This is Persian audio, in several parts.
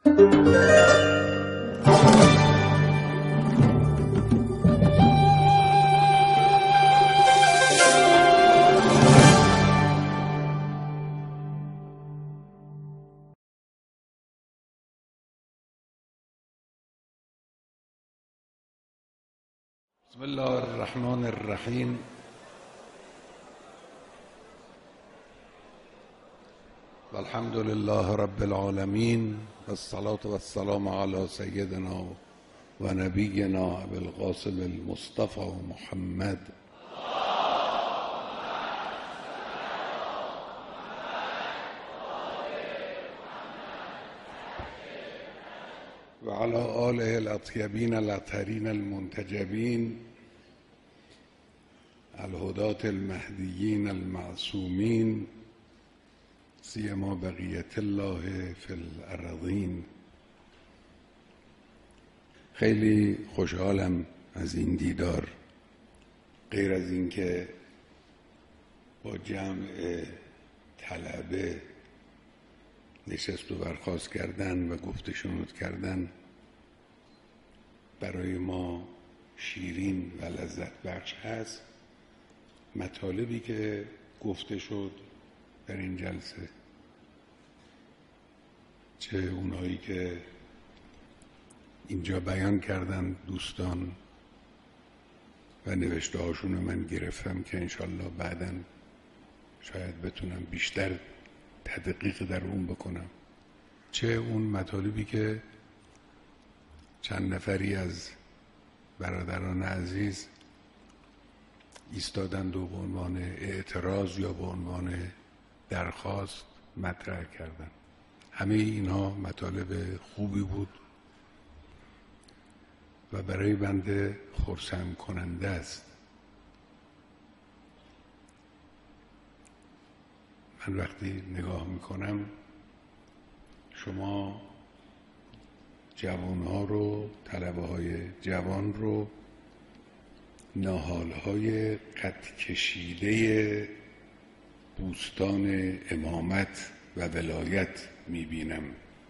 بسم الله الرحمن الرحیم. والحمد لله رب العالمین والصلاة والسلام علی سیدنا و نبینا ابی القاسم المصطفى محمد و علی آله الاطیبین الاطهرین المنتجبین الهداة المهدیین المعصومین سیما بقیة الله فی الارضین. خیلی خوشحالم از این دیدار، غیر از این که با جمع طلبه نشست و برخاست کردن و گفت شنود کردن برای ما شیرین و لذت بخش هست. مطالبی که گفته شد در این جلسه، چه اونایی که اینجا بیان کردن دوستان و نوشته هاشون من گرفتم که انشالله بعداً شاید بتونم بیشتر تدقیق در اون بکنم، چه اون مطالبی که چند نفری از برادران عزیز ایستادند و به عنوان اعتراض یا به عنوان درخواست مطرح کردند. همه اینها مطالب خوبی بود و برای بنده خرسند کننده است. من وقتی نگاه میکنم شما جوانها رو، طلبه های جوان رو ناهالهای قد کشیده بوستان امامت و ولایت میبینم.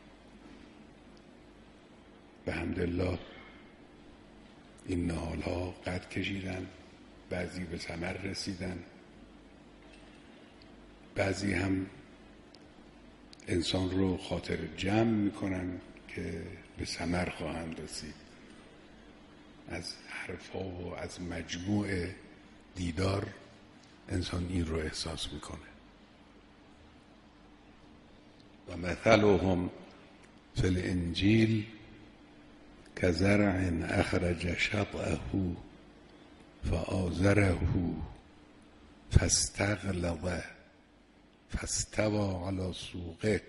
به حمدالله این ناهالها قد کشیدن، بعضی به ثمر رسیدن، بعضی هم انسان رو خاطر جمع میکنن که به ثمر خواهند رسید. از حرفا و از مجموع دیدار انسان این رو احساس میکنه. و مثلهم فی الانجیل کزرع اخرج شطأه فآزره فاستغلظ فاستوى علی سوقه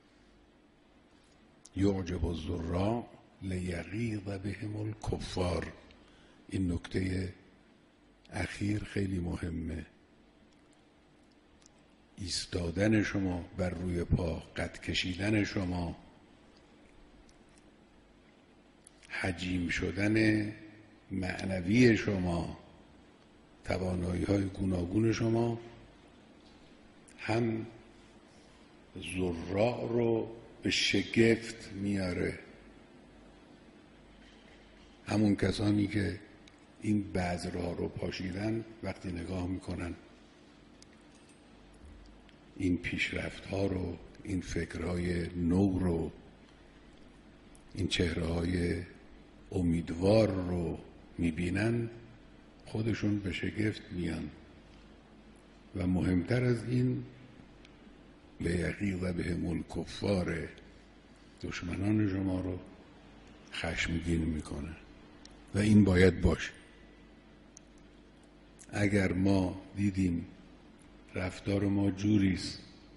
یعجب الزراع لیغیظ بهم الکفار. این نکته اخیر خیلی مهمه. ایستادن شما بر روی پا، قد کشیدن شما، حجیم شدن معنوی شما، توانایی‌های گوناگون شما هم زراع رو به شگفت میاره. همون کسانی که این بذرها رو پاشیدن وقتی نگاه میکنن این پیشرفت‌ها رو، این فکرهای نو رو، این چهره‌های امیدوار رو میبینن، خودشون به شگفت میان و مهمتر از این لیغیظ بهم الکفار، دشمنان شما رو خشمگین میکنه و این باید باشه. اگر ما دیدیم رفتار ما جوریست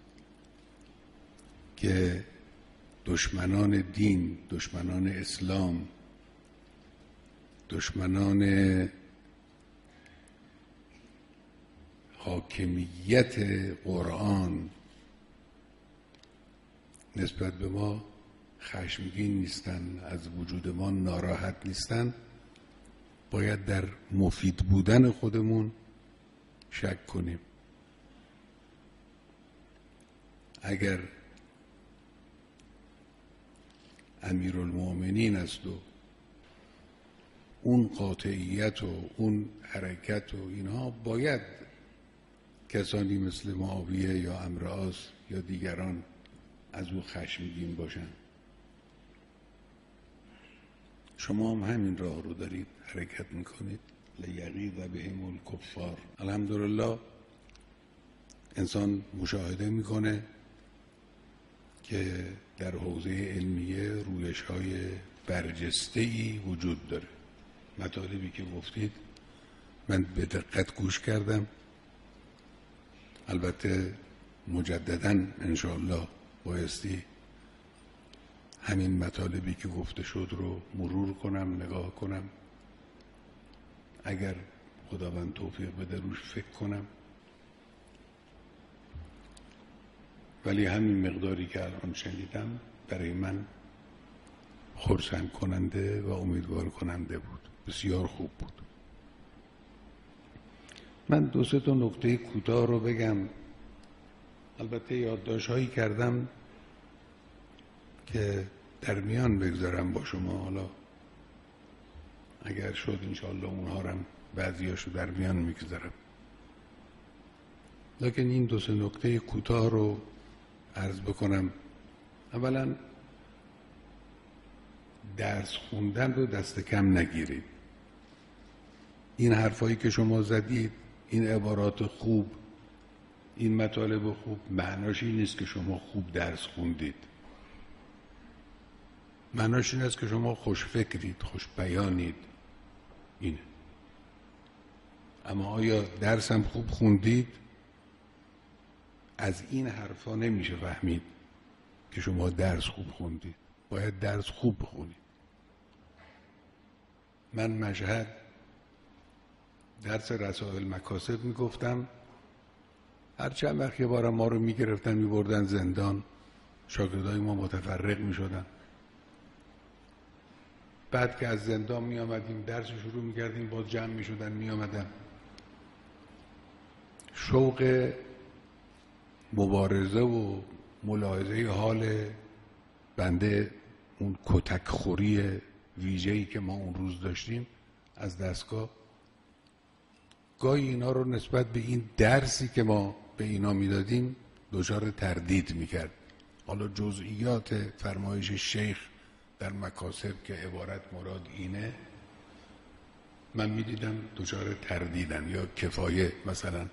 که دشمنان دین، دشمنان اسلام، دشمنان حاکمیت قرآن نسبت به ما خشمگین نیستن، از وجود ما ناراحت نیستن، باید در مفید بودن خودمون شک کنیم. اگر امیرالمؤمنین است و اون قاطعیت و اون حرکت و اینها باید کسانی مثل معاویه یا عمرو العاص یا دیگران از او خشمگین باشن. شما هم همین راه رو دارید حرکت میکنید. لیغیظ بهم الکفار. الحمدلله انسان مشاهده میکنه که در حوزه علمیه رویش‌های برجسته‌ای وجود داره. مطالبی که گفتید من به دقت گوش کردم. البته مجدداً انشاءالله بایستی همین مطالبی که گفته شد رو مرور کنم، نگاه کنم، اگر خداوند توفیق بده روش فکر کنم. ولی همین مقداری که الان شنیدم برای من خرسند کننده و امیدوار کننده بود. بسیار خوب بود. من 2-3 نکته کوتاه رو بگم. البته یادداشت‌هایی کردم که در میان بگذارم با شما. حالا اگر شد انشاءالله اونها رو بعضیاشو در میان میگذارم. لیکن این 2-3 نکته کوتاه رو عرض بکنم. اولا درس خوندن رو دست کم نگیرید. این حرفایی که شما زدید، این عبارات خوب، این مطالب خوب، معناش این نیست که شما خوب درس خوندید. معناش این است که شما خوش فکرید، خوش بیانید. اینه. اما آیا درس هم خوب خوندید؟ از این حرفا نمیشه فهمید که شما درس خوب خوندید. باید درس خوب بخونید. من مشهد درس رسائل مکاسب میگفتم، هر چند وقت یه بارم ما رو میگرفتن میبردن زندان، شاگردای ما متفرق میشدن. بعد که از زندان میامدیم درس شروع میکردیم، باز جمع میشدن میامدن. شوق مبارزه و ملاحظه حال بنده، اون کتک خوری ویژه‌ای که ما اون روز داشتیم از دستگاه، گاهی اینا رو نسبت به این درسی که ما به اینا میدادیم دچار تردید میکرد. حالا جزئیات فرمایش شیخ در مکاسب که عبارت مراد اینه، من میدیدم دچار تردیدن یا کفایه. مثلا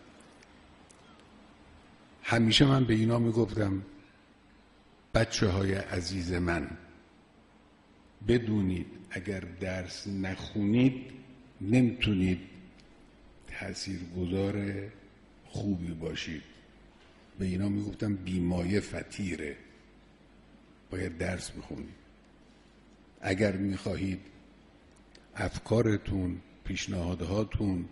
همیشه من به اینا میگفتم بچه های عزیز من، بدونید اگر درس نخونید نمیتونید تاثیرگذار خوبی باشید. به اینا میگفتم بیمایه فطیره، باید درس بخونید. اگر میخواهید افکارتون، پیشنهادهاتون،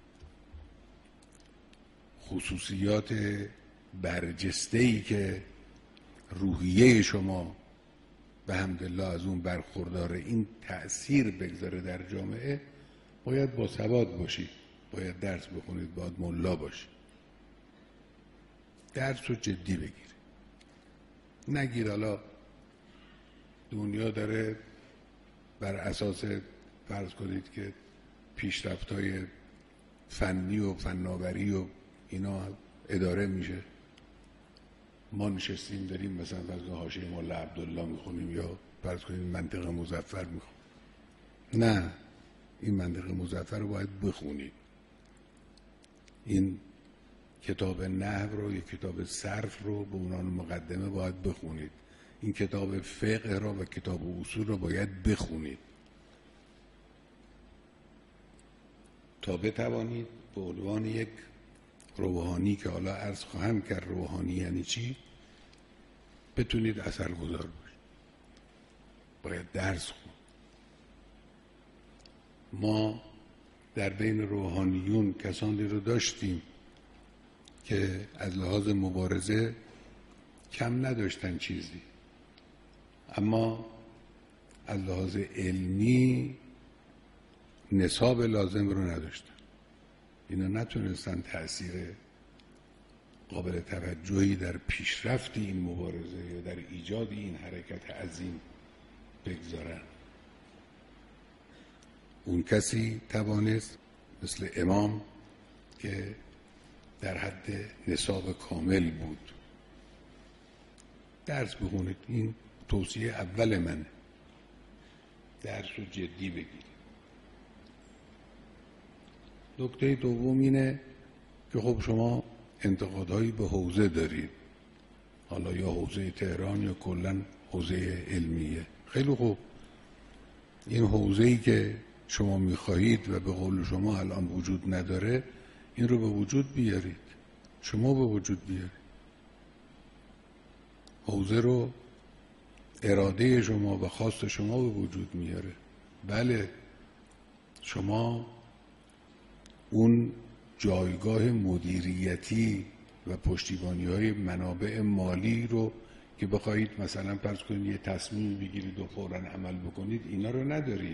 خصوصیات برجسته‌ای که روحیه شما به حمدالله از اون برخورداره، این تأثیر بگذاره در جامعه، باید با سواد باشید، باید درس بخونید، باید ملا باشید. درس رو جدی بگیر. نگیر حالا دنیا داره بر اساس فرض کنید که پیشرفت‌های فنی و فناوری و اینا اداره میشه، ما نشستیم داریم مثلا فرض حاشیه مولا عبدالله میخونیم یا فرض کنید منطق مظفر میخونیم. نه، این منطق مظفر رو باید بخونید. این کتاب نحو رو یا کتاب صرف رو به عنوان مقدمه باید بخونید. این کتاب فقه را و کتاب اصول را باید بخونید تا بتوانید به عنوان یک روحانی که حالا عرض خواهم کرد روحانی یعنی چی، بتونید اثرگذار باشید. باید درس خون. ما در بین روحانیون کسانی رو داشتیم که از لحاظ مبارزه کم نداشتن چیزی، اما از لحاظ علمی نصاب لازم رو نداشتن. اینا نتونستن تأثیر قابل توجهی در پیشرفت این مبارزه یا در ایجاد این حرکت عظیم بگذارن. اون کسی توانست مثل امام که در حد نصاب کامل بود درس بخونید. این توصیه اول منه، درس رو جدی بگیرید. نکته دوم اینه که خب شما انتقادهایی به حوزه دارید، حالا یا حوزه تهران یا کلا حوزه علمیه. خیلی خوب، این حوزه‌ای که شما می‌خواهید و به قول شما الان وجود نداره، این رو به وجود بیارید. شما به وجود بیارید. حوزه رو اراده شما و خواست شما به وجود میاره. بله، شما اون جایگاه مدیریتی و پشتیبانی‌های منابع مالی رو که بخواهید مثلا فرض کنید یه تصمیم بگیرید و فوراً عمل بکنید، اینا رو ندارید.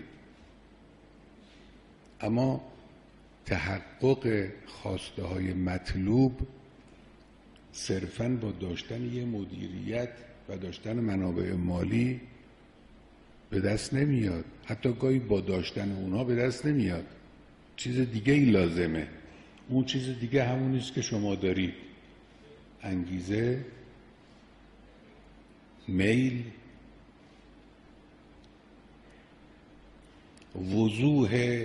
اما تحقق خواسته های مطلوب صرفاً با داشتن یه مدیریت و داشتن منابع مالی به دست نمیاد. حتی گاهی با داشتن اونها به دست نمیاد، چیز دیگه ای لازمه. اون چیز دیگه همونیست که شما دارید: انگیزه، میل، وضوح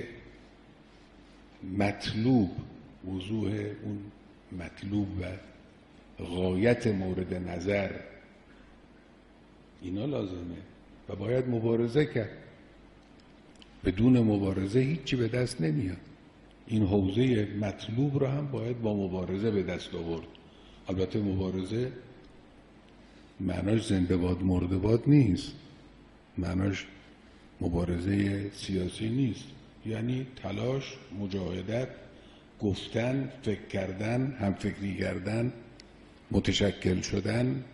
مطلوب، وضوح اون مطلوب و غایت مورد نظر. اینا لازمه و باید مبارزه کرد. بدون مبارزه هیچی به دست نمیاد. این حوزه مطلوب رو هم باید با مبارزه به دست آورد. البته مبارزه معناش زنده باد مرده باد نیست، معناش مبارزه سیاسی نیست. یعنی تلاش، مجاهدت، گفتن، فکر کردن، همفکری کردن، متشکل شدن.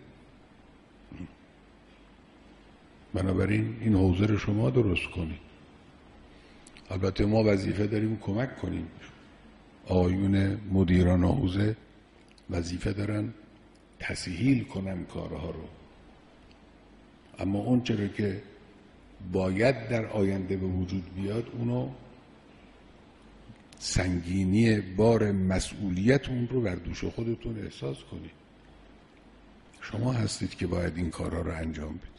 بنابراین این حوزه رو شما درست کنید. البته ما وظیفه داریم کمک کنیم. آقایون مدیران حوزه وظیفه دارن تسهیل کنن کارها رو. اما اون چرا که باید در آینده به وجود بیاد، اونو سنگینی بار مسئولیت اون رو بر دوش خودتون احساس کنید. شما هستید که باید این کارها رو انجام بدید.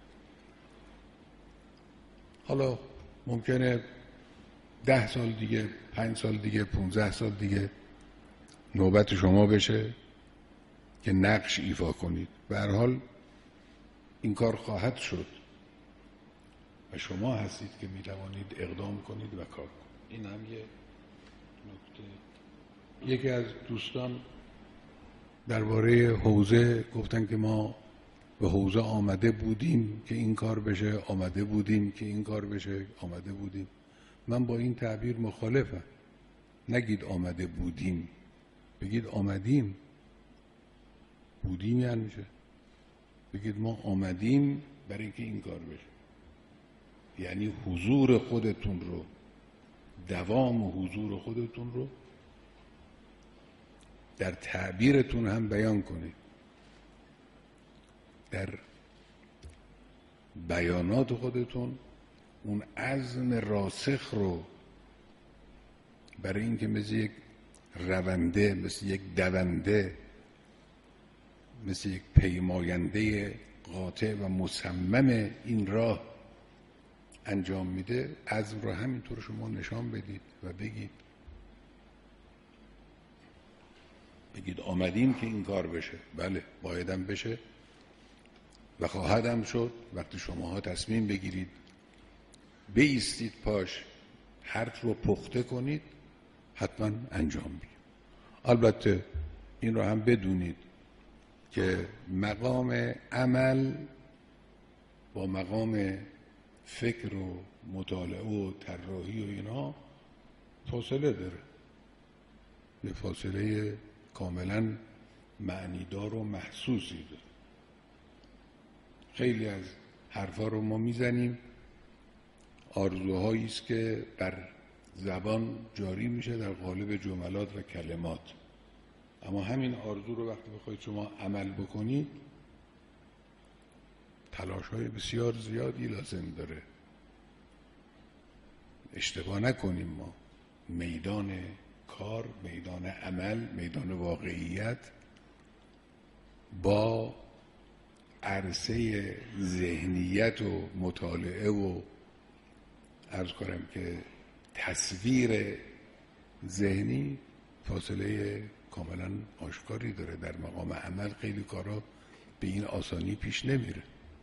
حالا ممکنه 10 سال دیگه، 5 سال دیگه، 15 سال دیگه نوبت شما بشه که نقش ایفا کنید. به هر حال این کار خواهد شد و شما هستید که میتوانید اقدام کنید و کار کنید. این هم یه نکته. یکی از دوستان درباره حوزه گفتن که ما به حوزه آمده بودیم که این کار بشه، آمده بودیم که این کار بشه، آمده بودیم. من با این تعبیر مخالفم. نگید آمده بودیم، بگید آمدیم. بودیم یعنی میشه بگید ما آمدیم برای اینکه این کار بشه. یعنی حضور خودتون رو، دوام حضور خودتون رو در تعبیرتون هم بیان کنید، در بیانات خودتون اون عزم راسخ رو برای اینکه مثل یک رونده، مثل یک دونده، مثل یک پیماینده قاطع و مصمم این راه انجام میده، عزم رو همینطور شما نشان بدید و بگید آمدیم که این کار بشه. بله، بایدم بشه و خواهدم شد. وقتی شماها تصمیم بگیرید، بایستید پاش، حرف رو پخته کنید، حتما انجام میدید. البته این رو هم بدونید که مقام عمل با مقام فکر و مطالعه و طراحی و اینا فاصله داره، یه فاصله کاملا معنیدار و محسوسی داره. خیلی از حرفا رو ما میزنیم، آرزوهایی است که بر زبان جاری میشه در قالب جملات و کلمات، اما همین آرزو رو وقتی بخواید شما عمل بکنید، تلاش‌های بسیار زیادی لازم داره. اشتباه نکنیم، ما میدان کار، میدان عمل، میدان واقعیت با عرصه ذهنیت و مطالعه و عرض کنم که تصویر ذهنی فاصله کاملا آشکاری داره. در مقام عمل خیلی کارا به این آسانی پیش نمیره.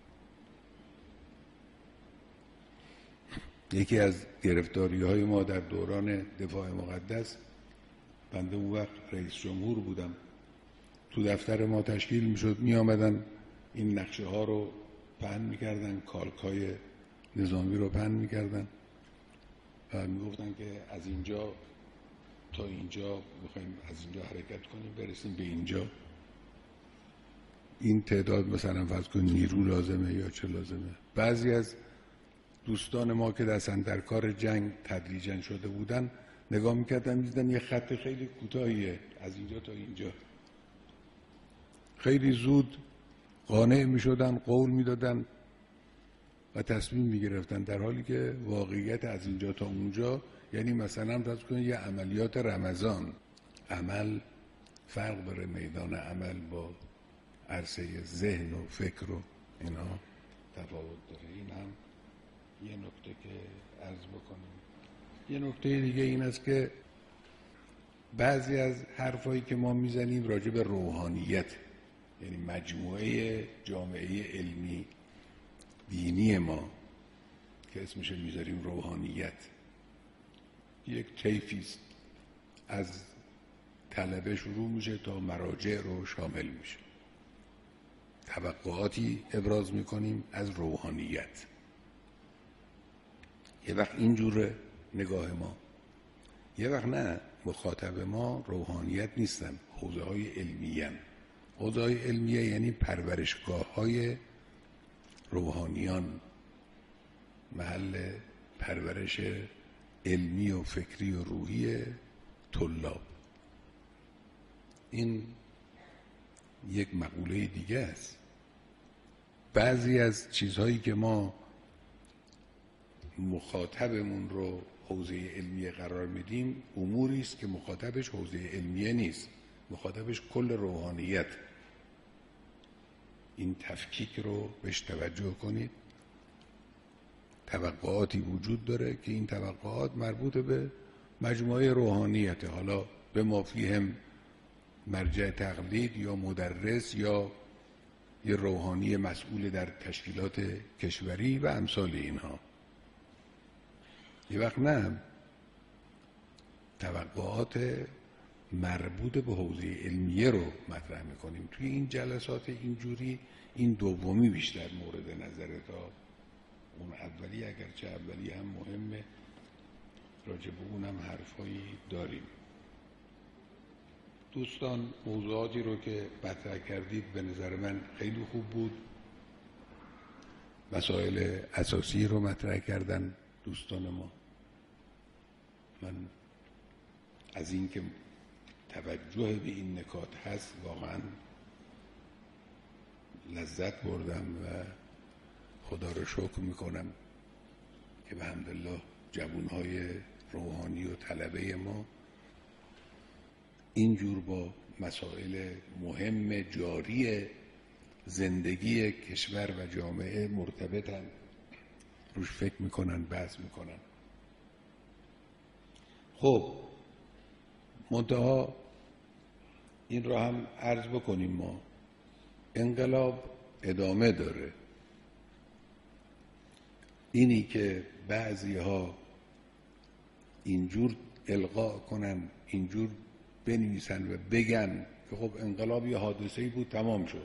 یکی از گرفتاری‌های ما در دوران دفاع مقدس، بنده اون وقت رئیس جمهور بودم، تو دفتر ما تشکیل میشد، می آمدن این نقشه ها رو پهن میکردن، کالک های نظامی رو پهن میکردن و میگفتن که از اینجا تا اینجا میخوایم از اینجا حرکت کنیم برسیم به اینجا، این تعداد مثلا فرض کن نیرو لازمه یا چه لازمه. بعضی از دوستان ما که دستن در کار جنگ تدریجا شده بودن نگاه میکردن میدیدن یه خط خیلی کوتاهیه از اینجا تا اینجا، خیلی زود قانع میشدن، قول میدادن و تصمیم میگرفتن، در حالی که واقعیت از اینجا تا اونجا یعنی مثلا فرض کنید یه عملیات رمضان. عمل فرق داره، میدان عمل با عرصه ذهن و فکر و اینا تفاوت داره. این هم یه نکته که عرض بکنیم. یه نکته دیگه این است که بعضی از حرفایی که ما میزنیم راجع به روحانیت، یعنی مجموعه جامعه علمی دینی ما که اسمش میذاریم روحانیت، یک طیفی است، از طلبه شروع میشه تا مراجع رو شامل میشه. توقعاتی ابراز میکنیم از روحانیت. یه وقت اینجوره نگاه ما، یه وقت نه، مخاطب ما روحانیت نیستن، حوزه های علمیه. حوزه های علمیه یعنی پرورشگاه های روحانیان، محل پرورش علمی و فکری و روحی طلاب. این یک مقوله دیگه است. بعضی از چیزهایی که ما مخاطبمون رو حوزه علمیه قرار میدیم اموری است که مخاطبش حوزه علمیه نیست، مخاطبش کل روحانیت. این تفکیک رو بهش توجه کنید. توقعاتی وجود داره که این توقعات مربوط به مجموعه روحانیت، حالا به ما فیهم مرجع تقلید یا مدرس یا یه روحانی مسئول در تشکیلات کشوری و امثال اینها. یه وقت نه، توقعات مربوط به حوزه علمیه رو مطرح میکنیم. توی این جلسات اینجوری این دومی بیشتر مورد نظره تا اون اولی، اگرچه اولی هم مهمه، راجع به اونم حرفایی داریم. دوستان موضوعاتی رو که مطرح کردید به نظر من خیلی خوب بود. مسائل اساسی رو مطرح کردن دوستان ما. من از این که توجه به این نکات هست واقعا لذت بردم و خدا رو شکر میکنم که به حمدالله جوانهای روحانی و طلبه ما اینجور با مسائل مهم جاری زندگی کشور و جامعه مرتبطن، روش فکر میکنن، بحث میکنن. خب منتها این را هم عرض بکنیم، ما انقلاب ادامه داره. اینی که بعضی ها اینجور القا کنن، اینجور بنویسن و بگن که خب انقلاب یه حادثه‌ای بود تمام شد،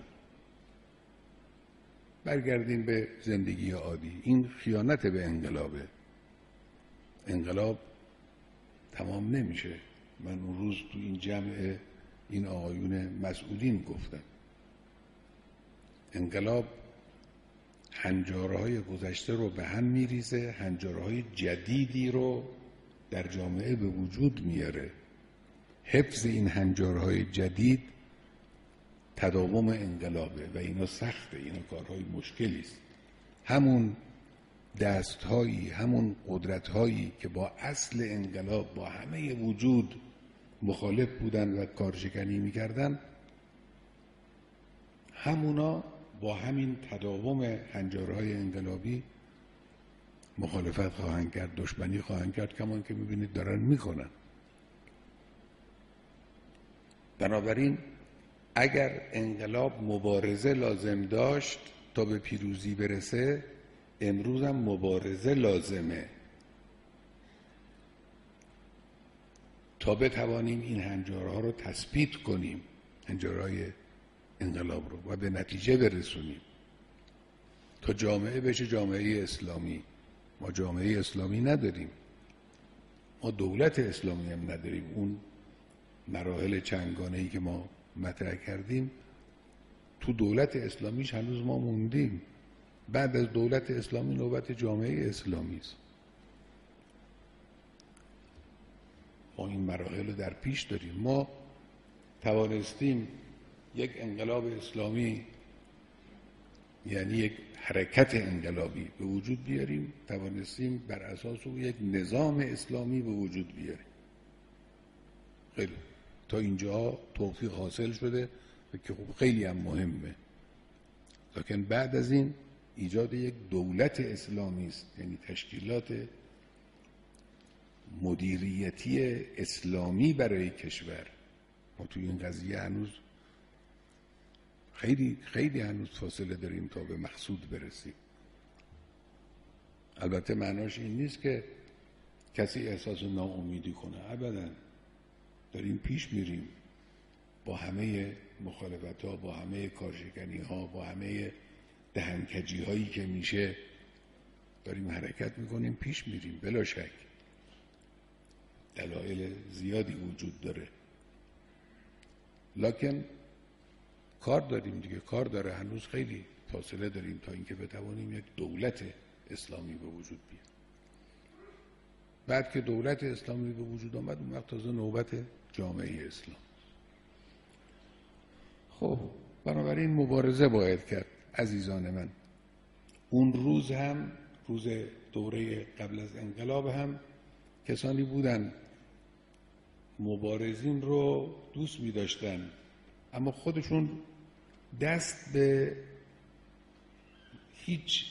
برگردیم به زندگی عادی، این خیانت به انقلابه. انقلاب تمام نمیشه. من اون روز تو این جمع این آقایون مسئولین گفتم انقلاب هنجارهای گذشته رو به هم میریزه، هنجارهای جدیدی رو در جامعه به وجود میاره. حفظ این هنجارهای جدید تداوم انقلابه و اینا سخته، اینا کارهای مشکلی است. همون دستهایی، همون قدرتهایی که با اصل انقلاب با همه وجود مخالف بودن و کارشکنی میکردن، همونا با همین تداوم هنجارهای انقلابی مخالفت خواهند کرد، دشمنی خواهند کرد، کمان که میبینید دارن میکنن. بنابراین اگر انقلاب مبارزه لازم داشت تا به پیروزی برسه، امروز هم مبارزه لازمه تا بتوانیم این هنجارها رو تثبیت کنیم، هنجارهای انقلاب رو، و به نتیجه برسونیم تا جامعه بشه جامعه اسلامی. ما جامعه اسلامی نداریم، ما دولت اسلامی هم نداریم. اون مراحل چندگانه‌ای که ما مطرح کردیم، تو دولت اسلامیش هنوز ما موندیم. بعد از دولت اسلامی نوبت جامعه اسلامی است. ما این مراحل رو در پیش داریم. ما توانستیم یک انقلاب اسلامی، یعنی یک حرکت انقلابی به وجود بیاریم، توانستیم بر اساس او یک نظام اسلامی به وجود بیاریم. خیلی تا اینجا توفیق حاصل شده که خب خیلی هم مهمه. لکن بعد از این ایجاد یک دولت اسلامی است، یعنی تشکیلات مدیریتی اسلامی برای کشور. ما توی این قضیه هنوز خیلی هنوز فاصله داریم تا به مقصود برسیم. البته معناش این نیست که کسی احساس ناامیدی کنه، ابدا. داریم پیش میریم با همه مخالفت ها، با همه کارشکنی ها، با همه دهنکجی هایی که میشه، داریم حرکت میکنیم، پیش میریم. بلا شک دلایل زیادی وجود داره، لکن کار داریم دیگه، کار داره. هنوز خیلی فاصله داریم تا اینکه بتوانیم یک دولت اسلامی به وجود بیاد. بعد که دولت اسلامی به وجود آمد، اون وقت تازه نوبت جامعه اسلام. خب بنابراین مبارزه باید کرد عزیزان من. اون روز هم، روز دوره قبل از انقلاب هم، کسانی بودن مبارزین رو دوست می داشتن، اما خودشون دست به هیچ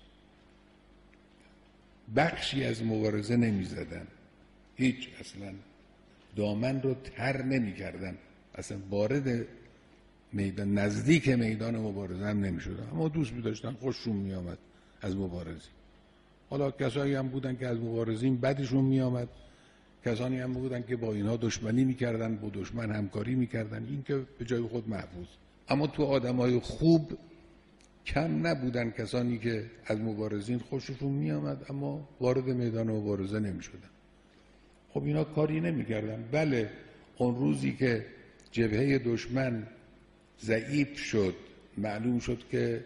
بخشی از مبارزه نمی زدن، هیچ، اصلا دامن رو تر نمی کردن، اصلا وارد میدان، نزدیک میدان مبارزه هم نمی شدن، اما دوست می داشتن، خوششون می آمد از مبارزین. حالا کسایی هم بودن که از مبارزین بدشون می آمد، کسانی هم بودن که با اینها دشمنی میکردن، با دشمن همکاری میکردن، این که به جای خود محفوظ. اما تو آدمای خوب کم نبودن کسانی که از مبارزین خوششون میآمد اما وارد میدان مبارزه نمیشدن. خب اینا کاری نمیکردن. بله، اون روزی که جبهه دشمن ضعیف شد، معلوم شد که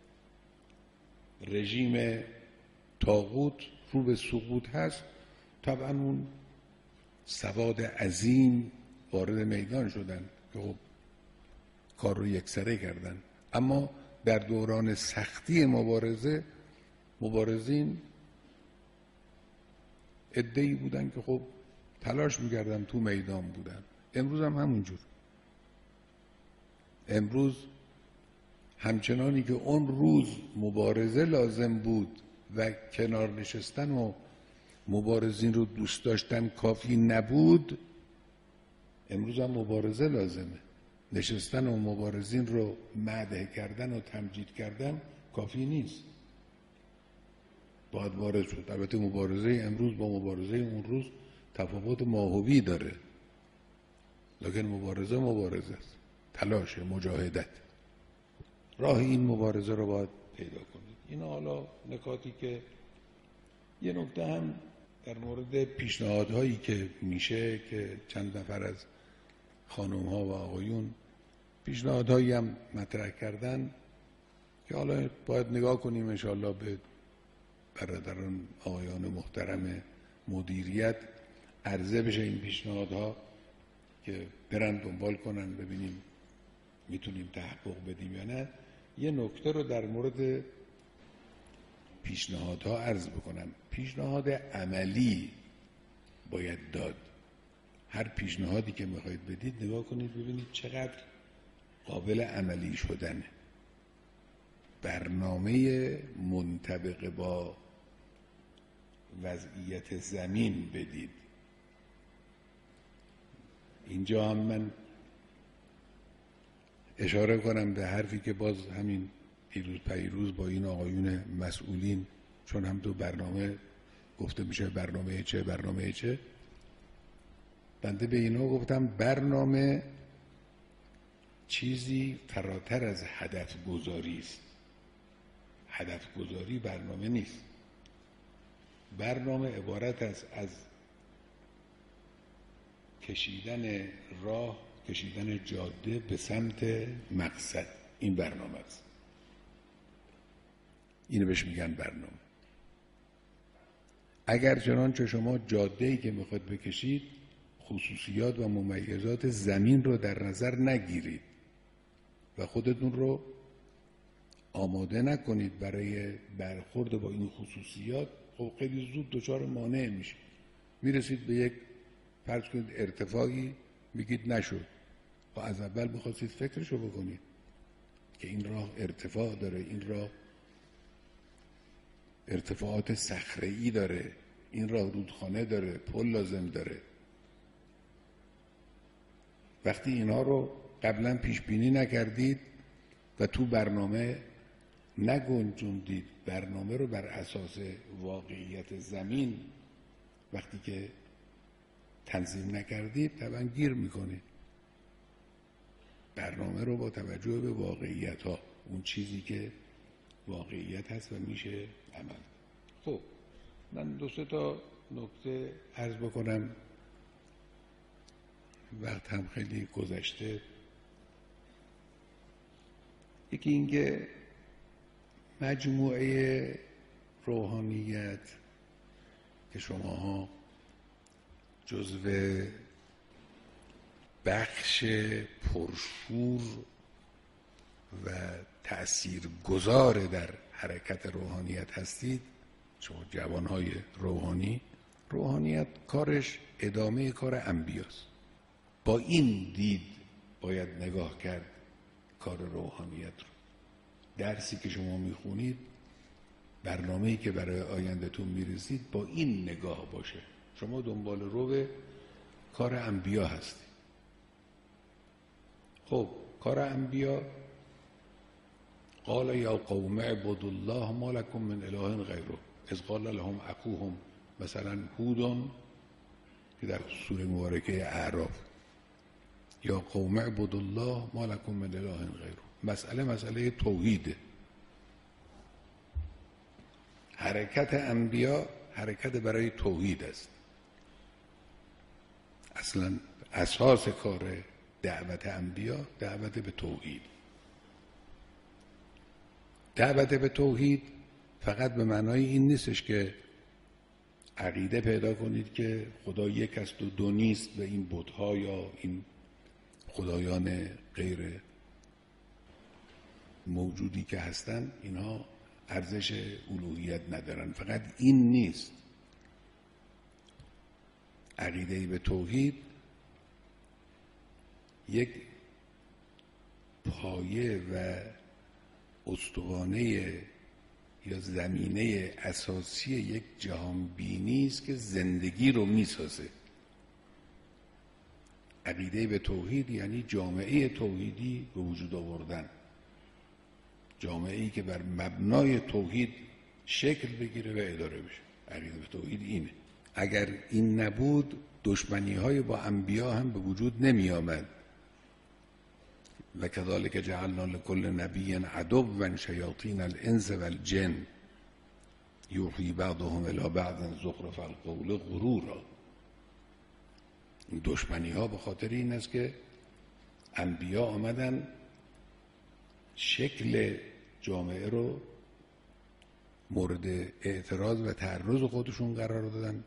رژیم طاغوت رو به سقوط هست، طبعا اون سواد عظیم وارد میدان شدن که خب کار رو یکسره کردن. اما در دوران سختی مبارزه، مبارزین عده‌ای بودن که خب تلاش می‌کردن، تو میدان بودن. امروز هم همونجور. امروز همچنانی که اون روز مبارزه لازم بود و کنار نشستن و مبارزین رو دوست داشتن کافی نبود، امروز هم مبارزه لازمه. نشستن و مبارزین رو مدح کردن و تمجید کردن کافی نیست، باید وارد شد. البته مبارزه امروز با مبارزه اون روز تفاوت ماهوی داره، لکن مبارزه است، تلاش، مجاهدت. راه این مبارزه رو باید پیدا کنید. این حالا نکاتی که یه نکته هم در مورد پیشنهادهایی که میشه که چند نفر از خانم‌ها و آقایون پیشنهادهایی هم مطرح کردن که حالا باید نگاه کنیم انشاءالله به برادران آقایان محترم مدیریت عرضه بشه این پیشنهادها که برن دنبال کنن، ببینیم میتونیم تحقق بدیم یا نه، یه نکته رو در مورد پیشنهادها عرض بکنم. پیشنهاد عملی باید داد. هر پیشنهادی که میخواید بدید نگاه کنید ببینید چقدر قابل عملی شدنه. برنامه منطبق با وضعیت زمین بدید. اینجا هم من اشاره کنم به حرفی که باز همین دیروز پیروز با این آقایون مسئولین، چون هم تو برنامه گفته میشه برنامه چه، بنده به اینا گفتم برنامه چیزی فراتر از هدف گذاری است. هدف گذاری برنامه نیست. برنامه عبارت است از کشیدن راه، کشیدن جاده به سمت مقصد. این برنامه است. اینو بهش میگن برنامه. اگر چنانچه شما جاده‌ای که میخواد بکشید خصوصیات و ممیزات زمین رو در نظر نگیرید و خودتون رو آماده نکنید برای برخورد با این خصوصیات، خب خیلی زود دچار مانع میشه. میرسید به یک فرض کنید ارتفاعی، میگید نشد. و از اول میخواستید فکرشو بکنید که این راه ارتفاع داره، این راه ارتفاعات صخره‌ای داره، این راه رودخانه داره، پل لازم داره. وقتی اینها رو قبلا پیش بینی نکردید و تو برنامه نگنجوندید، برنامه رو بر اساس واقعیت زمین وقتی که تنظیم نکردید طبعا گیر میکنید. برنامه رو با توجه به واقعیت ها، اون چیزی که واقعیت هست و میشه عمل. خب من 2-3 تا نکته عرض بکنم، وقت هم خیلی گذشته. یکی اینکه مجموعه روحانیت که شماها جزو بخش پرشور و تأثیرگذار در حرکت روحانیت هستید، شما جوانهای روحانیت کارش ادامه کار انبیاست. با این دید باید نگاه کرد کار روحانیت رو. درسی که شما میخونید، برنامه‌ای که برای آینده‌تون می‌ریزید، با این نگاه باشه. شما دنبال رو کار انبیا هستید. خب کار انبیا، قال یا قوم اعبدوا الله ما لكم من اله غیره اذ قال لهم اخوهم، مثلا هود که در سوره مبارکه اعراف، یا قوم اعبدوا الله ما لكم من اله غیره. مسئله توحیده. حرکت انبیا حرکت برای توحید است. اصلا اساس کار دعوت انبیا دعوت به توحید. دعوت به توحید فقط به معنای این نیستش که عقیده پیدا کنید که خدا یک است و دو نیست و این بت‌ها یا این خدایان غیر موجودی که هستن اینها ارزش الوهیت ندارن. فقط این نیست. عقیده به توحید یک پایه و استوانه یا زمینه اساسی یک جهان بینی است که زندگی رو میسازه. عقیده به توحید یعنی جامعه توحیدی به وجود آوردن، جامعه‌ای که بر مبنای توحید شکل بگیره و اداره بشه. عقیده به توحید اینه. اگر این نبود دشمنی‌های با انبیا هم به وجود نمی آمد. و کذالک جعلنا لكل نبی عدوا شیاطین الانس والجن یوحی بعضهم الی بعض زخرف القول غرورا. این دشمنی‌ها به خاطر این است که انبیا آمدن شکل جامعه رو مورد اعتراض و تعرض خودشون قرار دادن،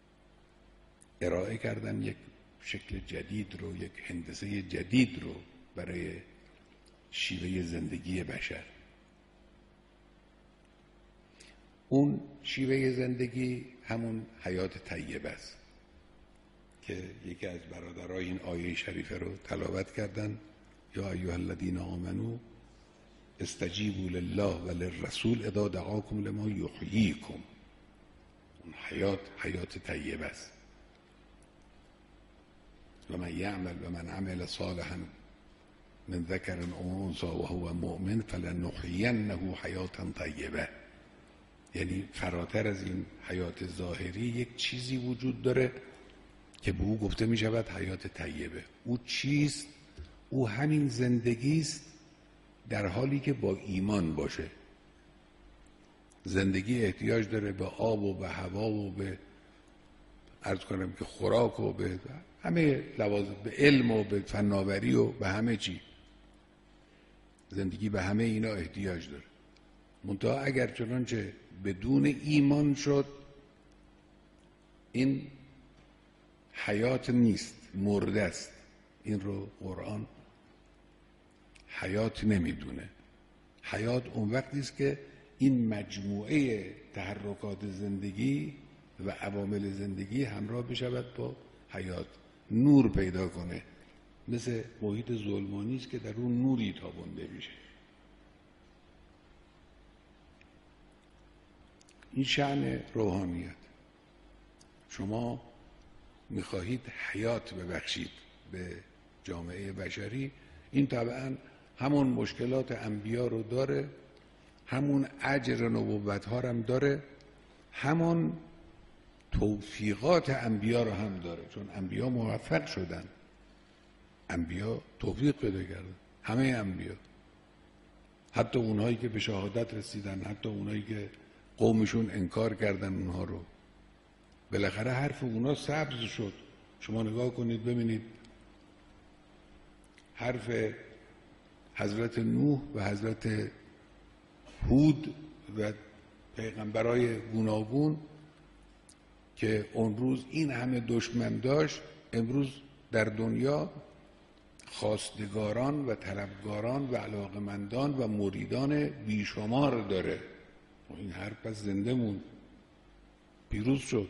ارائه کردن یک شکل جدید رو، یک هندسه جدید رو برای شیوه زندگی بشر. اون شیوه زندگی همون حیات طیبه است که یکی از برادرای این آیه شریفه رو تلاوت کردن: یا ایها الذین آمنو استجیبوا لله و للرسول اذا دعاکم لما یحییکم. اون حیات طیبه است. و من عمل صالحا من ذکر او انثی و هو مؤمن فلنحیینه حیاتا طیبه. یعنی فراتر از این حیات ظاهری یک چیزی وجود داره که به او گفته می شود حیات طیبه. او چیست؟ او همین زندگی است در حالی که با ایمان باشه. زندگی احتیاج داره به آب و به هوا و به عرض کنم که خوراک و به همه لوازم، به علم و به فناوری و به همه چی. زندگی به همه اینا احتیاج داره. منتها اگر چنانچه بدون ایمان شد، این حیات نیست، مرده است. این رو قرآن حیات نمیدونه. حیات اون وقتی است که این مجموعه تحرکات زندگی و عوامل زندگی همراه بشود با حیات، نور پیدا کنه. مثل محیط ظلمانی است که در اون نوری تابنده میشه. این شأن روحانیت. شما میخواهید حیات ببخشید به جامعه بشری، این طبعا همون مشکلات انبیا رو داره، همون اجر نبوت ها رو هم داره، همون توفیقات انبیا رو هم داره. چون انبیا موفق شدن، انبیا توفیق پیدا کردن، همه انبیا، حتی اونهایی که به شهادت رسیدن، حتی اونهایی که قومشون انکار کردن اونها رو، بالاخره حرف اونا سبز شد. شما نگاه کنید ببینید حرف حضرت نوح و حضرت هود و پیغمبرای گوناگون که اون روز این همه دشمن داشت، امروز در دنیا خواستگاران و طلبگاران و علاقمندان و مریدان بیشمار داره. این حرف پس زنده موند، پیروز شد.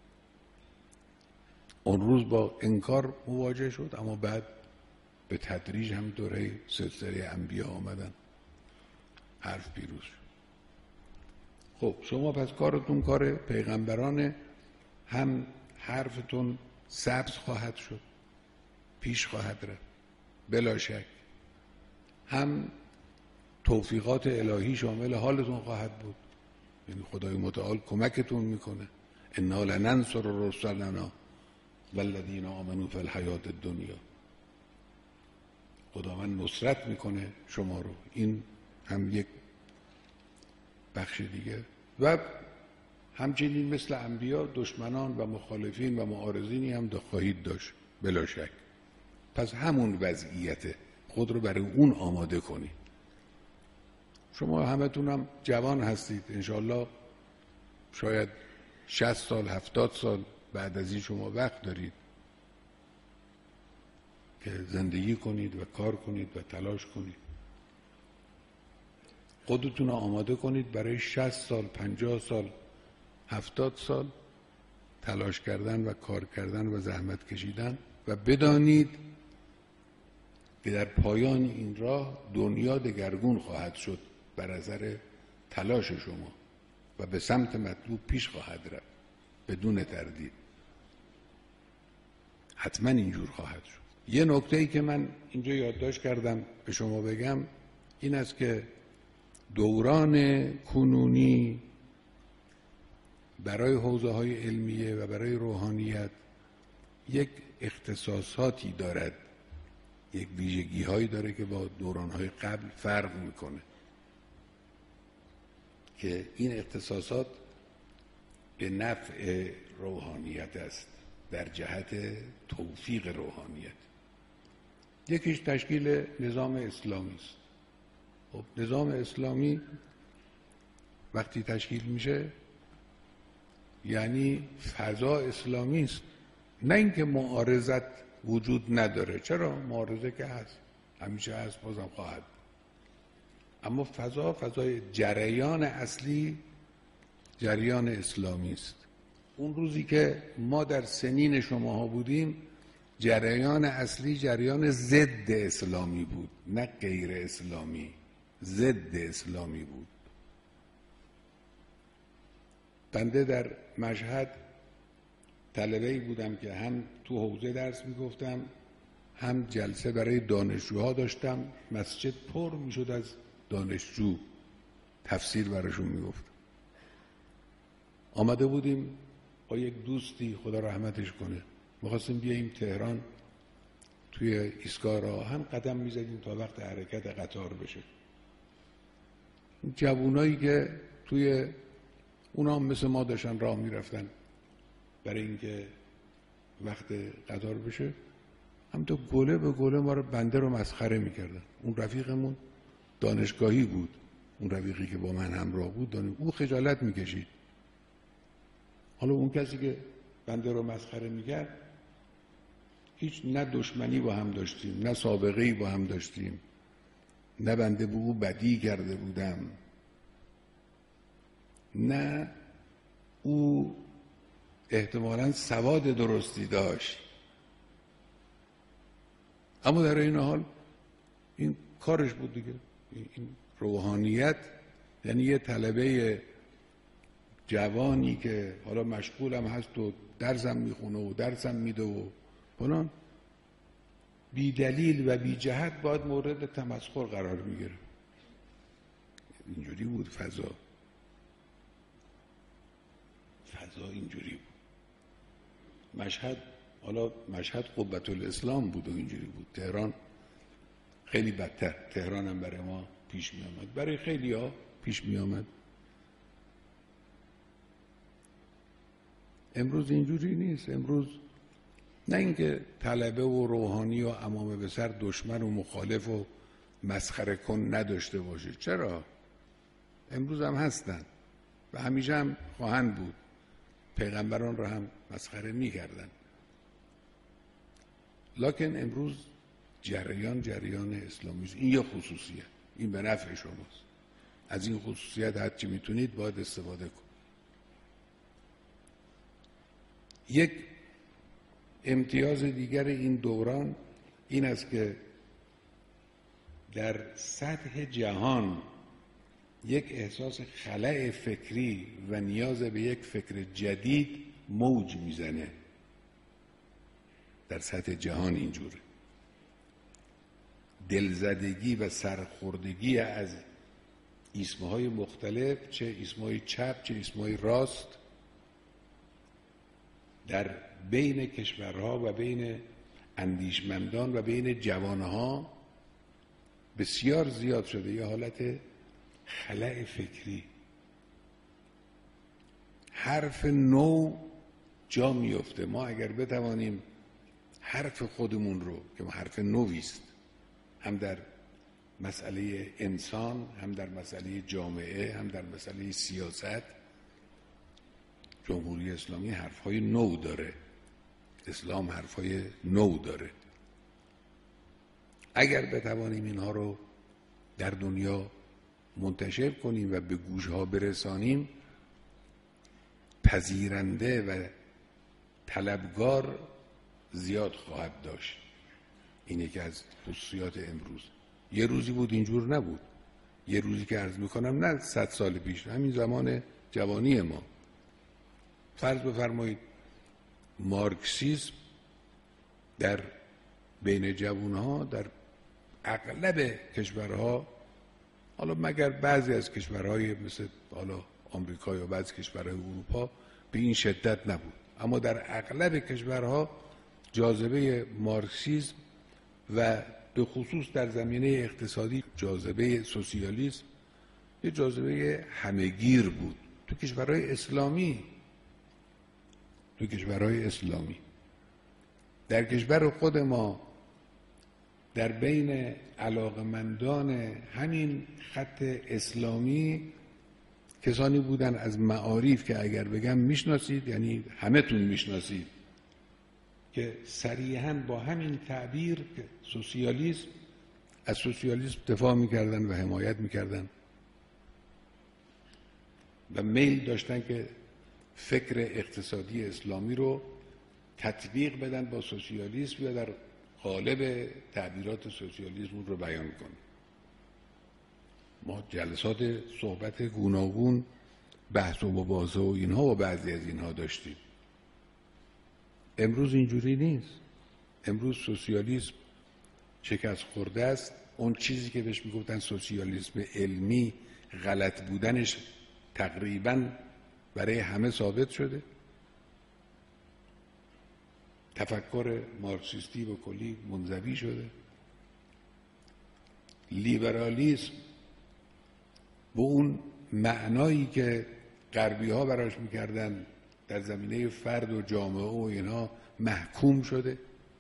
اون روز با انکار مواجه شد، اما بعد به تدریج هم دوره سلسله انبیا آمدن، حرف پیروز شد. خب شما پس کارتون کار پیغمبرانه، هم حرفتون سبز خواهد شد، پیش خواهد رفت بلا شک، هم توفیقات الهی شامل حالتون خواهد بود. یعنی خدای متعال کمکتون میکنه. انا لننصر رسلنا والذین آمنوا فی الحیات الدنیا. خداوند نصرت میکنه شما رو. این هم یک بخش دیگه. و همچنین مثل انبیا دشمنان و مخالفین و معارضینی هم خواهید داشت بلا شک. پس همون وضعیت خود رو برای اون آماده کنید. شما همتون هم جوان هستید، انشالله شاید 60 سال 70 سال بعد از این شما وقت دارید که زندگی کنید و کار کنید و تلاش کنید. خودتون رو آماده کنید برای 60 سال 50 سال 70 سال تلاش کردن و کار کردن و زحمت کشیدن و بدانید که در پایان این راه دنیا دگرگون خواهد شد بر اثر تلاش شما و به سمت مطلوب پیش خواهد رفت بدون تردید. حتما اینجور خواهد شد. یه نکته‌ای که من اینجا یادداشت کردم به شما بگم این است که دوران کنونی برای حوزه‌های علمیه و برای روحانیت یک اختصاصاتی دارد، یک ویژگی‌هایی داره که با دوران‌های قبل فرق میکنه، که این اختصاصات به نفع روحانیت است در جهت توفیق روحانیت. یکیش تشکیل نظام اسلامی است. خب نظام اسلامی وقتی تشکیل میشه یعنی فضا اسلامی است، نه اینکه معارضت وجود نداره. چرا؟ معارضه که هست، همیشه هست، بازم خواهد. اما فضای جریان اصلی جریان اسلامی است. اون روزی که ما در سنین شماها بودیم جریان اصلی جریان ضد اسلامی بود، نه غیر اسلامی، ضد اسلامی بود. بنده در مشهد طلبه‌ای بودم که هم تو حوزه درس میگفتم، هم جلسه برای دانشجوها داشتم. مسجد پر میشد از دانشجو، تفسیر براشون میگفتم. آمده بودیم با یک دوستی خدا رحمتش کنه، میخواستیم بیاییم تهران، توی ایستگاه راهن قدم میزدیم تا وقت حرکت قطار بشه. جوونایی که توی اونا هم مثل ما داشتن راه میرفتن برای اینکه وقت قطار بشه، هم تو گله به گله ما رو بنده رو مسخره میکردن. اون رفیقمون دانشگاهی بود، اون رفیقی که با من همراه بود اون خجالت میکشید. حالا اون کسی که بنده رو مسخره میکرد هیچ نه دشمنی با هم داشتیم، نه سابقه‌ای با هم داشتیم، نه بنده به او بدی کرده بودم، نه او احتمالاً سواد درستی داشت. اما در این حال این کارش بود دیگه. این روحانیت یعنی یه طلبه جوانی که حالا مشغولم هست و درسم میخونه و درسم میده و فلان، بی دلیل و بی جهت باید مورد تمسخر قرار میگیره. اینجوری بود فضا اینجوری بود. مشهد، حالا مشهد قبة الاسلام بود و اینجوری بود. تهران خیلی بدتر. تهران هم برای ما پیش می آمد، برای خیلی ها پیش می آمد. امروز اینجوری نیست. امروز نه اینکه طلبه و روحانی و امامه به سر دشمن و مخالف و مسخره کن نداشته باشه. چرا؟ امروز هم هستن و همیشه هم خواهند بود. پیغمبران را هم مسخره می کردن. لکن امروز جریان اسلامی است. این یه خصوصیت، این به نفع شماست. از این خصوصیت هر چی میتونید باید استفاده کن. یک امتیاز دیگر این دوران این است که در سطح جهان یک احساس خلأ فکری و نیاز به یک فکر جدید موج میزنه. در سطح جهان اینجوره. دلزدگی و سرخوردگی از ایسمهای مختلف، چه ایسمهای چپ چه ایسمهای راست، در بین کشورها و بین اندیشمندان و بین جوانها بسیار زیاد شده. یه حالت خلأ فکری، حرف نو جا میفته. ما اگر بتوانیم حرف خودمون رو که حرف نویست، هم در مسئله انسان، هم در مسئله جامعه، هم در مسئله سیاست، جمهوری اسلامی حرفهای نو داره، اسلام حرفهای نو داره. اگر بتوانیم اینها رو در دنیا منتشر کنیم و به گوشها برسانیم، پذیرنده و طلبگار زیاد خواهد داشت. اینه که از خصوصیات امروز. یه روزی بود اینجور نبود. یه روزی که عرض میکنم نه 100 سال پیش، همین زمان جوانی ما، فرض بفرمایید مارکسیسم در بین جوانها در اغلب کشورها، حالا مگر بعضی از کشورهای مثل حالا آمریکا یا بعضی کشورهای اروپا به این شدت نبود، اما در اغلب کشورها جاذبه مارکسیسم و به خصوص در زمینه اقتصادی جاذبه سوسیالیسم یه جاذبه همه‌گیر بود. تو کشورهای اسلامی در کشور خود ما در بین علاقمندان همین خط اسلامی کسانی بودن از معارف که اگر بگم میشناسید، یعنی همه تون میشناسید، که صریحاً با همین تعبیر که سوسیالیسم از سوسیالیسم دفاع میکردن و حمایت میکردن و میل داشتن که فکر اقتصادی اسلامی رو تطبیق بدن با سوسیالیسم یا در قالب تعبیرات سوسیالیسم رو بیان کنن. ما جلسات صحبت گوناگون، بحث و مباحثه و اینها و بعضی از اینها داشتیم. امروز اینجوری نیست. امروز سوسیالیسم شکست خورده است. اون چیزی که بهش میگفتن سوسیالیسم علمی غلط بودنش تقریباً برای همه ثابت شده. تفکر مارکسیستی به کلی منزوی شده. لیبرالیسم به اون معنایی که غربی ها براش میکردن در زمینه فرد و جامعه و اینها محکوم شده.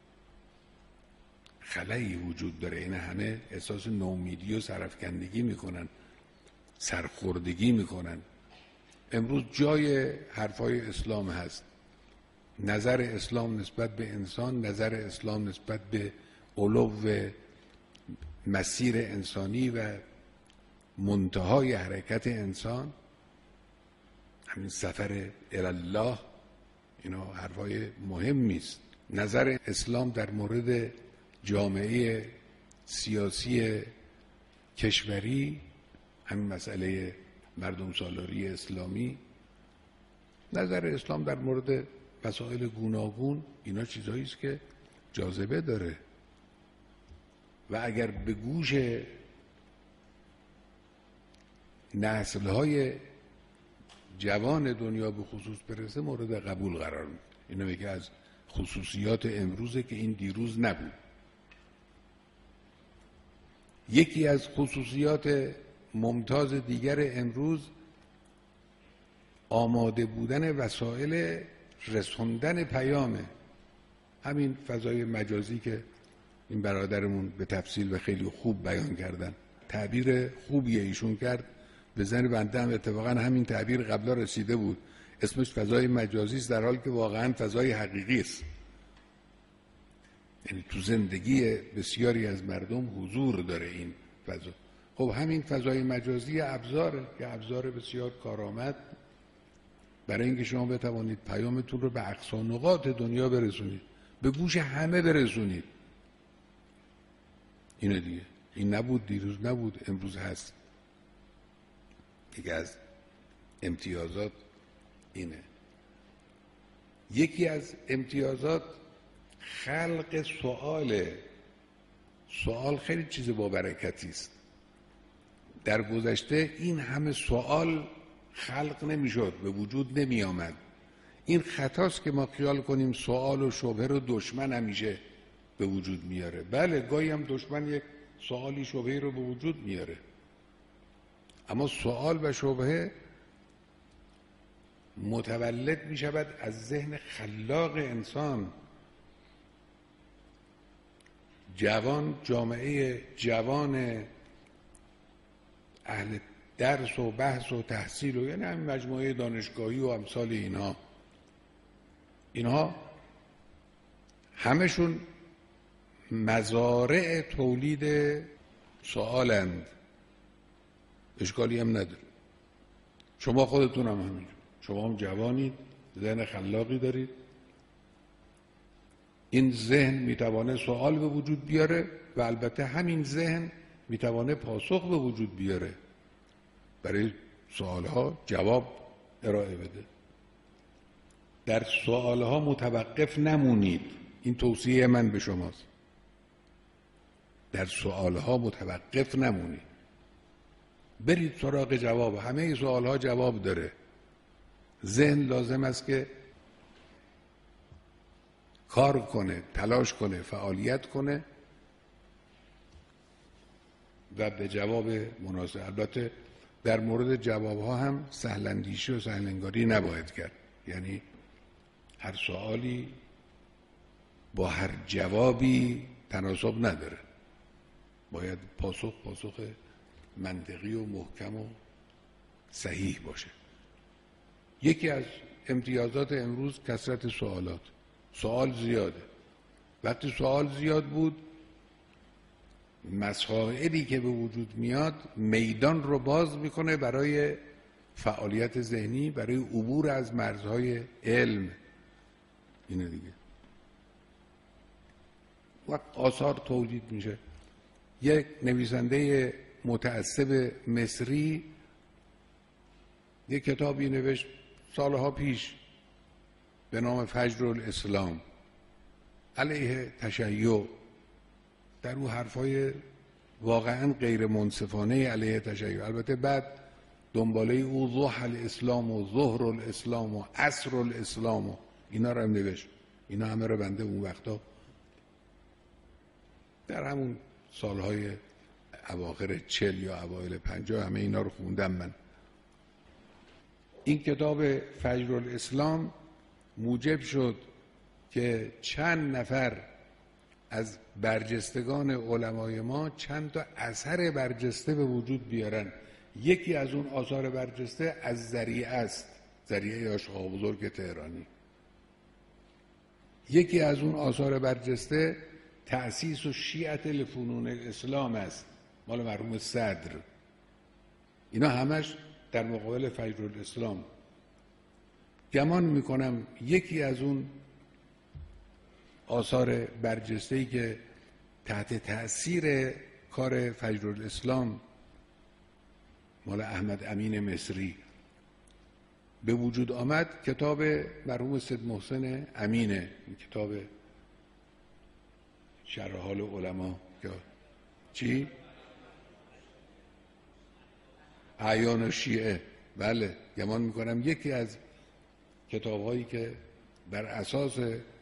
خلایی وجود داره. این همه احساس نومیدی و سرافکندگی میکنن، سرخوردگی میکنن. امروز جای حرفای اسلام هست. نظر اسلام نسبت به انسان، نظر اسلام نسبت به علو مسیر انسانی و منتهای حرکت انسان، همین سفر الله، اینا حرفای مهمی است. نظر اسلام در مورد جامعه سیاسی کشوری، همین مسئله مردم سالاری اسلامی، نظر اسلام در مورد مسائل گوناگون، اینا چیزایی است که جاذبه داره و اگر به گوش نسل‌های جوان دنیا به خصوص برسه مورد قبول قرار میده. اینو میگه از خصوصیات امروزه که این دیروز نبود. یکی از خصوصیات ممتاز دیگر امروز آماده بودن وسایل رسوندن پیامه. همین فضای مجازی که این برادرمون به تفصیل و خیلی خوب بیان کردن. تعبیر خوبیه ایشون کرد. به ذهن بنده هم اتفاقا همین تعبیر قبلا رسیده بود. اسمش فضای مجازی است، در حالی که واقعا فضای حقیقی است. یعنی تو زندگی بسیاری از مردم حضور داره این فضا. خب همین فضای مجازی ابزاره که ابزار بسیار کارآمد برای اینکه شما بتوانید پیامتون رو به اقصا نقاط دنیا برسونید، به گوش همه برسونید. اینه دیگه. این نبود دیروز، نبود امروز هست. یکی از امتیازات اینه. یکی از امتیازات خلق سؤاله. سؤال خیلی چیز با برکتی است. در گذشته این همه سؤال خلق نمیشد، به وجود نمی آمد. این خطاست که ما خیال کنیم سؤال و شبهه رو دشمن همیشه به وجود میاره. بله، گاهی هم دشمن یک سؤالی شبهه رو به وجود میاره، اما سؤال و شبهه متولد می شود از ذهن خلاق انسان. جوان، جامعه جوان اهل درس و بحث و تحصیل و یعنی همین مجموعه دانشگاهی و امثال اینها همشون مزارع تولید سؤالند. اشکالی هم نداره. شما خودتون هم همین، شما هم جوانید، ذهن خلاقی دارید. این ذهن میتوانه سوال به وجود بیاره و البته همین ذهن میتوانه پاسخ به وجود بیاره، برای سوالها جواب ارائه بده. در سوالها متوقف نمونید. این توصیه من به شماست. در سوالها متوقف نمونید، برید سراغ جواب. همه سوالها جواب داره. ذهن لازم است که کار کنه، تلاش کنه، فعالیت کنه و به جواب مناسب. البته در مورد جوابها هم سهل‌اندیشی و سهل‌انگاری نباید کرد. یعنی هر سوالی با هر جوابی تناسب نداره. باید پاسخ منطقی و محکم و صحیح باشه. یکی از امتیازات امروز کثرت سوالات. سوال زیاده. وقتی سوال زیاد بود مسائلی که به وجود میاد میدان رو باز میکنه برای فعالیت ذهنی، برای عبور از مرزهای علم. اینه دیگه. وقت آثار تولید میشه. یک نویسنده متعصب مصری یک کتابی نوشت سالها پیش به نام فجر الاسلام علیه تشیع. در اون حرفای واقعا غیر منصفانه علیه تشیع. البته بعد دنباله او ضحى الاسلام و ظهر الاسلام و عصر الاسلام و اینا رو هم نوشت. اینا همه رو بنده اون وقتا در همون سالهای اواخر 40 یا اوایل 50 همه اینا رو خوندم من. این کتاب فجر الاسلام موجب شد که چند نفر از برجستگان علمای ما چند تا اثر برجسته به وجود بیارن. یکی از اون آثار برجسته از ذریعه است، ذریعه آشقا بزرگ تهرانی. یکی از اون آثار برجسته تأسیس و شیعت لفنون الاسلام است، مال مرحوم صدر. اینا همش در مقابل فجر الاسلام. گمان میکنم یکی از اون آثار برجسته‌ای که تحت تأثیر کار فجر الاسلام مال احمد امین مصری به وجود آمد کتاب مرحوم سید محسن امینه. این کتاب شرح حال علما چی؟ اعیان و شیعه. بله، گمان میکنم یکی از کتاب‌هایی که بر اساس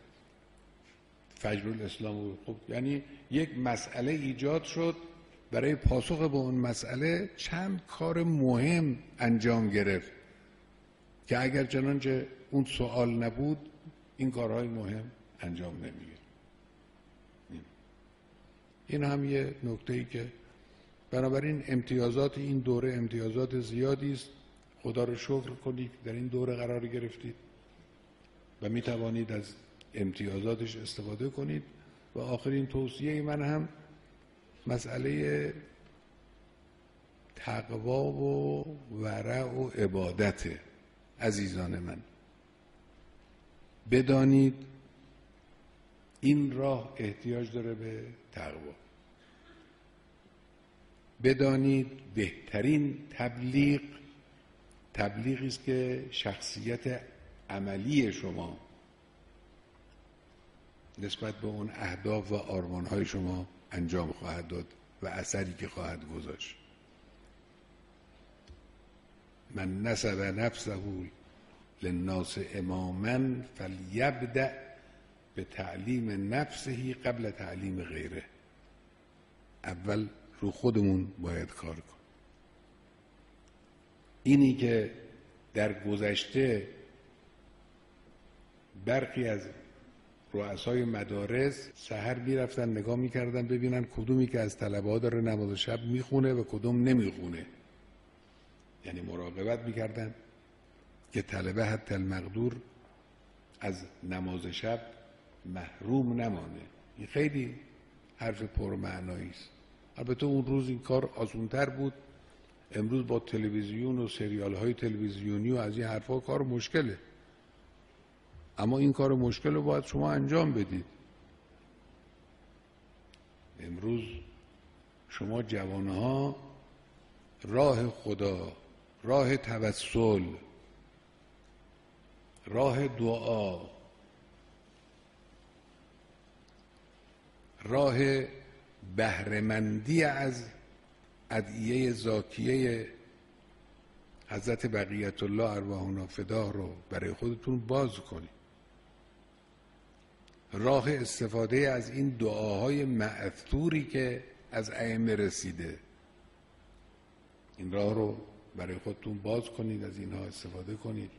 فجر الاسلام بود. خب یعنی یک مسئله ایجاد شد، برای پاسخ به اون مسئله چند کار مهم انجام گرفت که اگر چنانچه اون سوال نبود این کارهای مهم انجام نمیگیره. این هم یه نکته‌ای که بنابراین امتیازات این دوره امتیازات زیادی است. خدا رو شکر کنید در این دوره قرار گرفتید و می توانید از امتیازاتش استفاده کنید. و آخرین توصیه من هم مسئله تقوا و ورع و عبادت. عزیزان من، بدانید این راه احتیاج داره به تقوا. بدانید بهترین تبلیغی است که شخصیت عملی شما نسبت به اون اهداف و آرمان‌های شما انجام خواهد داد و اثری که خواهد گذاشت. من نسب نفسه للناس اماما فلیبدأ به تعلیم نفسه قبل تعلیم غیره. اول رو خودمون باید کار کن. اینی که در گذشته برخی از رؤسای مدارس سحر میرفتن نگاه میکردن ببینن کدومی که از طلبه ها داره نماز شب میخونه و کدوم نمیخونه. یعنی مراقبت میکردن که طلبه حتی المقدور از نماز شب محروم نمانه. این خیلی حرف پرمعنایی است. البته اون روز این کار آسان‌تر بود. امروز با تلویزیون و سریال های تلویزیونی و از این حرفا کار مشکله. اما این کار مشکل رو باید شما انجام بدید. امروز شما جوانها راه خدا، راه توسل، راه دعا، راه بهره‌مندی از ادعیه زاکیه حضرت بقیت الله ارواحنا فداه رو برای خودتون باز کنید. راه استفاده از این دعاهای مأثوری که از ائمه رسیده، این راه رو برای خودتون باز کنید، از اینها استفاده کنید.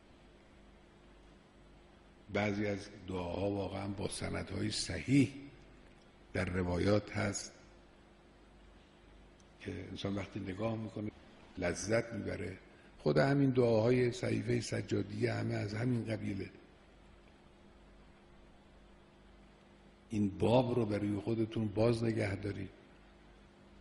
بعضی از دعاها واقعا با سندهای صحیح در روایات هست که انسان وقتی نگاه میکنه لذت میبره. خود همین دعاهای صحیفه سجادیه همه از همین قبیله. این باب رو برای خودتون باز نگه دارید.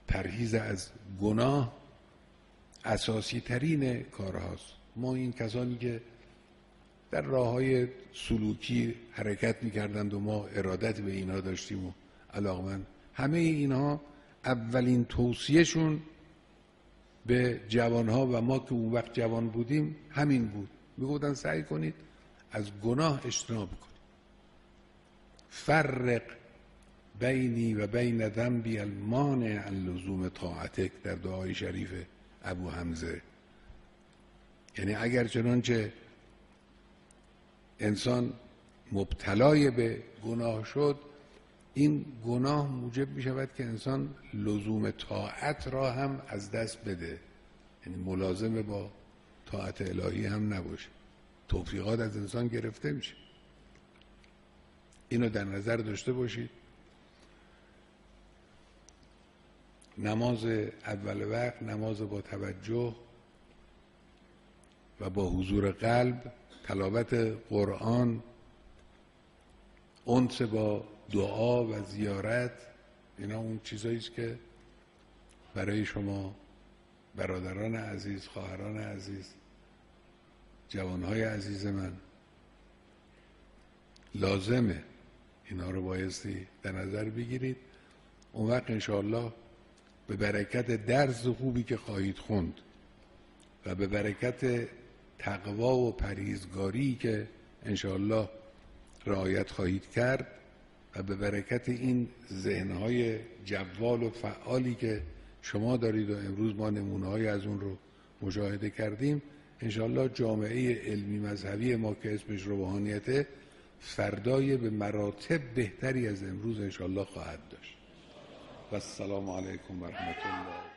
پرهیز از گناه اساسی ترین کارهاست. ما این کسانی که در راههای سلوکی حرکت میکردند و ما ارادت به اینها داشتیم و علاقمند، همه اینها اولین توصیهشون به جوانها و ما که اون وقت جوان بودیم همین بود. میگفتن سعی کنید از گناه اجتناب کنید. فرق بینی و بین ذنبی المانع عن لزوم طاعتک در دعای شریف ابو حمزه. یعنی اگر چنانچه انسان مبتلای به گناه شد، این گناه موجب می شود که انسان لزوم طاعت را هم از دست بده، یعنی ملازم با طاعت الهی هم نباشه، توفیقات از انسان گرفته میشه. اینو در نظر داشته باشید. نماز اول وقت، نماز با توجه و با حضور قلب، تلاوت قرآن، انس با دعا و زیارت، اینا اون چیزایی است که برای شما برادران عزیز، خواهران عزیز، جوانهای عزیز من لازمه. اینا رو بایستی در نظر بگیرید. اون وقت انشاءالله به برکت درس خوبی که خواهید خوند و به برکت تقوا و پرهیزگاری که انشاءالله رعایت خواهید کرد و به برکت این ذهنهای جوال و فعالی که شما دارید و امروز ما نمونه‌های از اون رو مشاهده کردیم، انشاءالله جامعه علمی مذهبی ما که اسمش روحانیته فردای به مراتب بهتری از امروز انشاءالله خواهد داشت. و السلام علیکم و رحمت الله.